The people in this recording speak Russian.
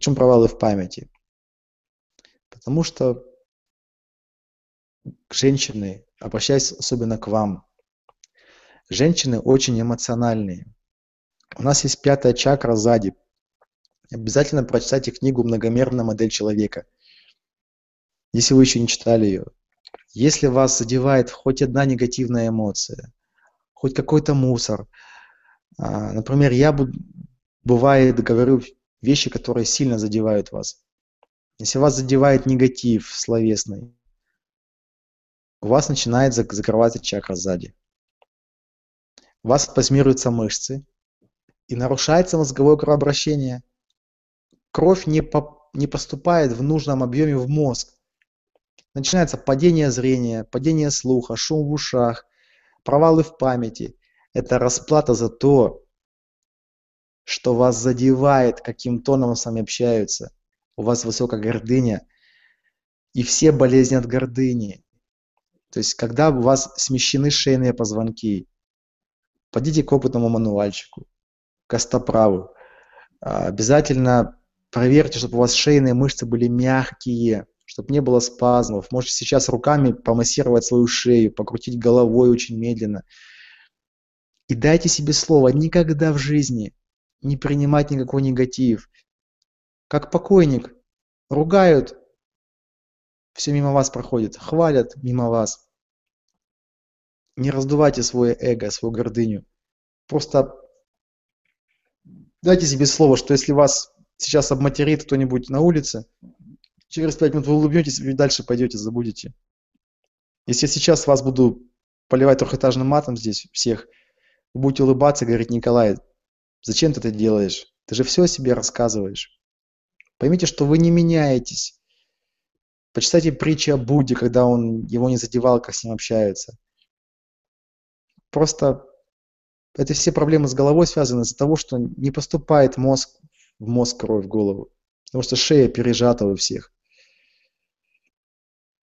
Почему провалы в памяти? Потому что женщины, обращаясь особенно к вам, женщины очень эмоциональные. У нас есть пятая чакра сзади. Обязательно прочитайте книгу «Многомерная модель человека», если вы еще не читали ее. Если вас задевает хоть одна негативная эмоция, хоть какой-то мусор, например, бывает говорю вещи, которые сильно задевают вас. Если вас задевает негатив словесный, у вас начинает закрываться чакра сзади. У вас спазмируются мышцы и нарушается мозговое кровообращение. Кровь не поступает в нужном объеме в мозг. Начинается падение зрения, падение слуха, шум в ушах, провалы в памяти. Это расплата за то, что вас задевает, каким тоном с вами общаются. У вас высокая гордыня, и все болезни от гордыни. То есть, когда у вас смещены шейные позвонки, пойдите к опытному мануальщику, к костоправу. Обязательно проверьте, чтобы у вас шейные мышцы были мягкие, чтобы не было спазмов. Можете сейчас руками помассировать свою шею, покрутить головой очень медленно. И дайте себе слово никогда в жизни не принимать никакой негатив. Как покойник. Ругают, все мимо вас проходит. Хвалят мимо вас. Не раздувайте свое эго, свою гордыню. Просто дайте себе слово, что если вас сейчас обматерит кто-нибудь на улице, через 5 минут вы улыбнетесь и дальше пойдете, забудете. Если я сейчас вас буду поливать трехэтажным матом здесь всех, вы будете улыбаться и говорить: Николай, зачем ты это делаешь? Ты же все о себе рассказываешь. Поймите, что вы не меняетесь. Почитайте притчи о Будде, когда он его не задевал, как с ним общаются. Просто это все проблемы с головой связаны из-за того, что не поступает в мозг кровь в голову. Потому что шея пережата у всех.